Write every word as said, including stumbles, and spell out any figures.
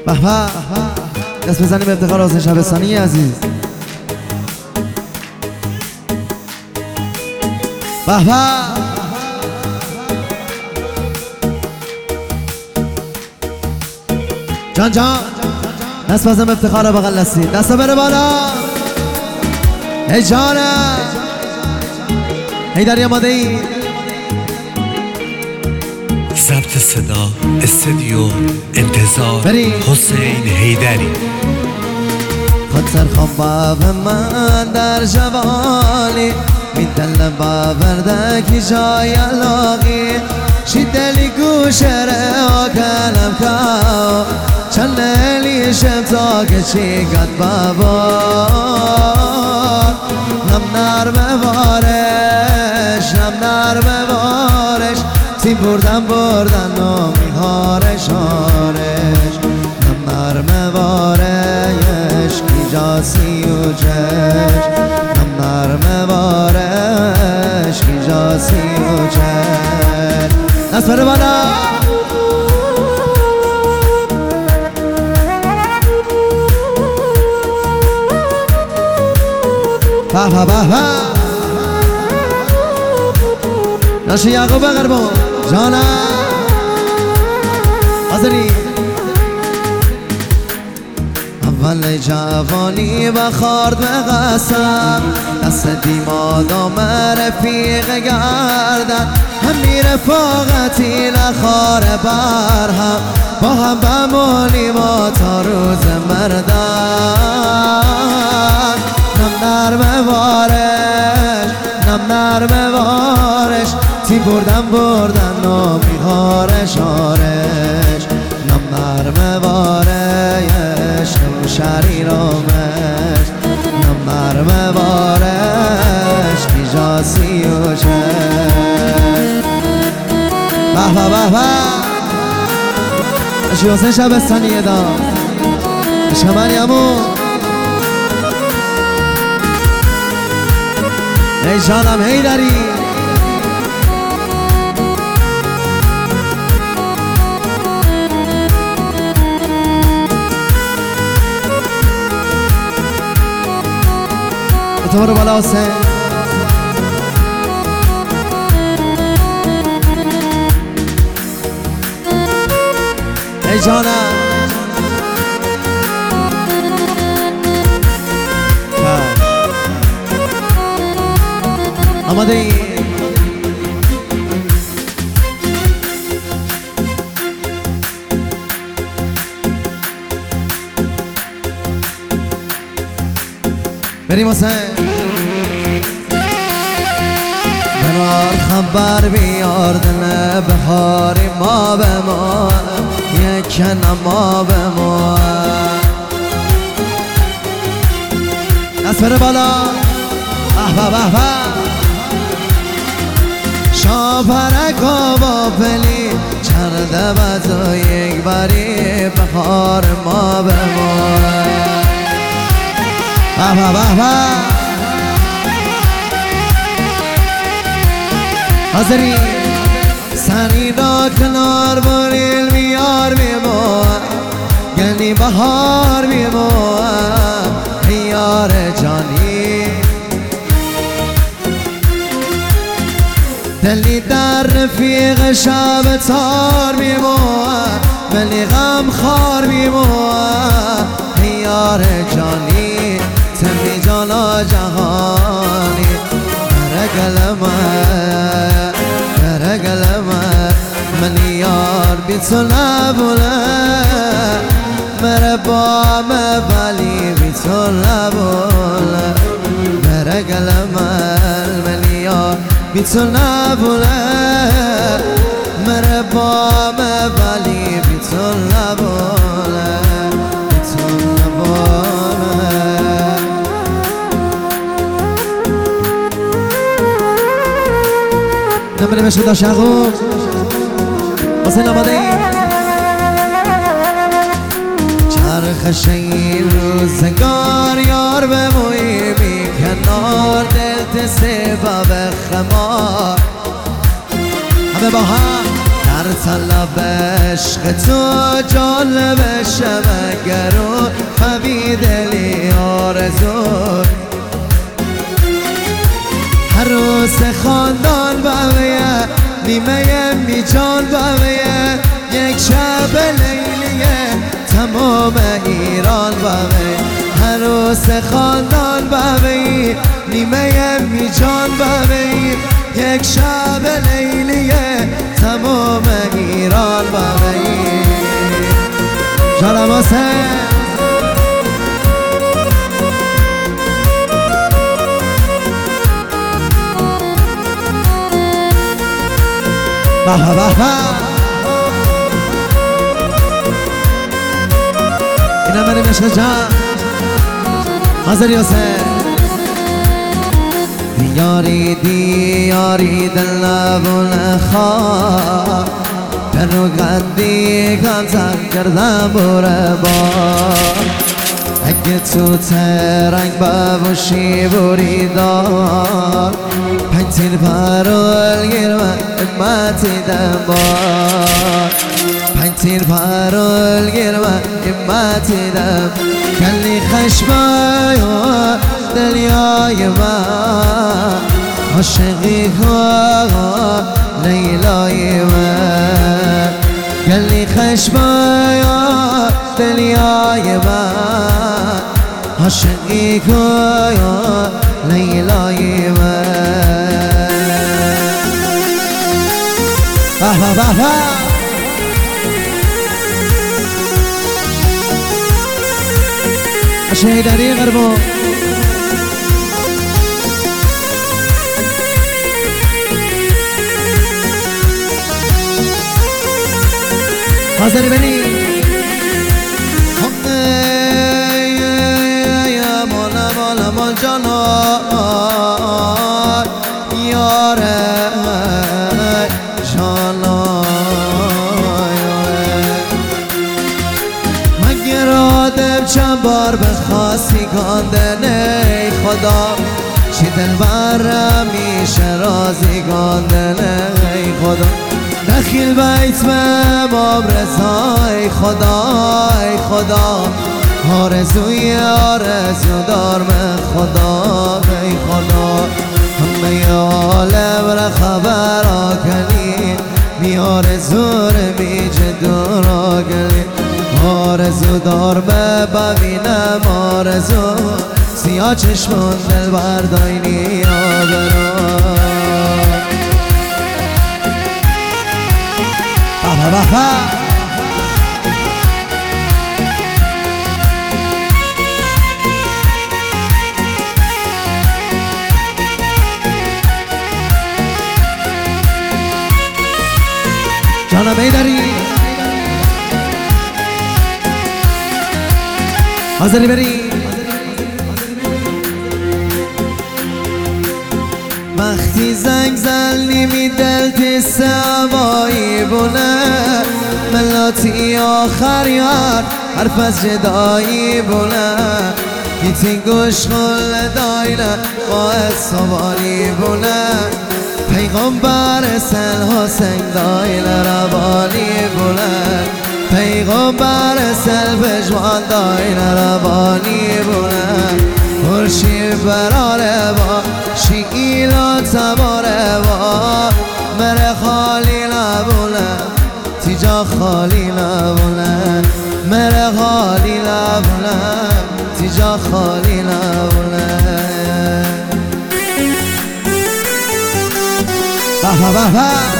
به به دست بزنیم به افتخار حسین شبستانی عزیز. به به جان جان دست بزنیم به افتخار بغل دستی. دست بره بالا. ای جانم حیدری آماده ای؟ ضبط صدا استودیو انتظار بریم. حسین حیدری. خاطر خواب من در جوانی میدل باورده که جای لاغی شی دلی گوشره آکنم کاو چند لیلی شمتا که چی گد بابا نم نرم بارش نم نرم بارش تی بردن بردن و میهارش آرش نم نرم بارش کی جاسی و جش نم نرم بارش کی جاسی و جش. دست بره بالا. به به به به ناشی یعقوب قربان جانم حاضری. اول جوانی بخارد به قسم دست دیمادام رفیق گردن همی رفاقتی نخار برهم با هم بمونیم تا روز مردن نم نرم بارش نم نرم بارش تی بردن بردن و میهارش آرش نم نرم بارش نم شری رامش نم نرم بارش کی جاسی و چش. به به به به اشی حسین شبستانی دا شمال یمو. ای جانم حیدری تو برو بالا حسین. ای جانم آماده ای؟ بریم حسین. برار خبر بیار دل بهاری ما به ما یک ما به ما. دست بره بالا. به به به به شاپرکا با پلی چرده بزا یک باری بخار ما به ما. به به به به حاضری سنی دا کنار بریل بیار بیمو گلی بهار بیمو یار جانی دلی در رفیق شب تار بیمو ولی غم خار بیمو یار جانی تمی جانا جهانی برگلمه برگلمه من یار بی تو نبوله مره با مبالی بی تو نبوله برگلمه من یار بی تو نبوله مره با مبالی بی تو نبوله بی تو نبوله. نمره بشو دا شغو حسین آماده ای؟ چرخ شین روزگار یار بموی بی کنار دلت سبب خمار همه با هم در طلب عشق تو جالب شمگر و خوی دلی آرزو عروس خاندان بویه نیمه میجان بویه یک شب لیلیه تمام ایران بویه عروس خاندان بویه نیمه میجان بویه یک شب لیلیه تمام ایران بویه جانم حسین به به به اینم بریم عشق جان حاضری حسین دیاری دیاری دل نبونه خواه در رو قدی کمتر کردم بوره بار اگه تو ترنگ ببوشی بوری دار پنج تیر پرول گیرم امتی دم بار پنج تیر پرول گیرم امتی دم کلی خشمای و دلیای من عاشقی ها لیلای من کلی خشمای و دلیای من عاشقی ها لیلای من به به به به شهیدری غربو حاضری بنی یا مولا مولا مول جانا یاره جانا مگر آدم چند بار بخواستی کاندن ای خدا چی دل برم میشه رازی کاندن ای خدا دخیل بیت به باب رضای خدا ای خدا آرزوی آرزو دار من خدا ای خدا همه عالم را خبر آکنی می آرزو رمی جدو را گلی آرزو دار ببینم آرزو سیاه چشمون دل برداینی آبرا به به به جانا بیداری حاضری بری وقتی زنگ زنی می دل تیسه هوایی بونه ملاتی آخر یار حرف از جدایی بونه گیتی گوش خل دایله با سواری بونه پیغمبر سل حسین دایله ربانی بونه پیغمبر سل پشوان دایله ربانی بونه خورشید براره با شیلا تباره با مره خالی نبونه تیجا خالی نبونه مره خالی نبونه تیجا خالی نبونه به به به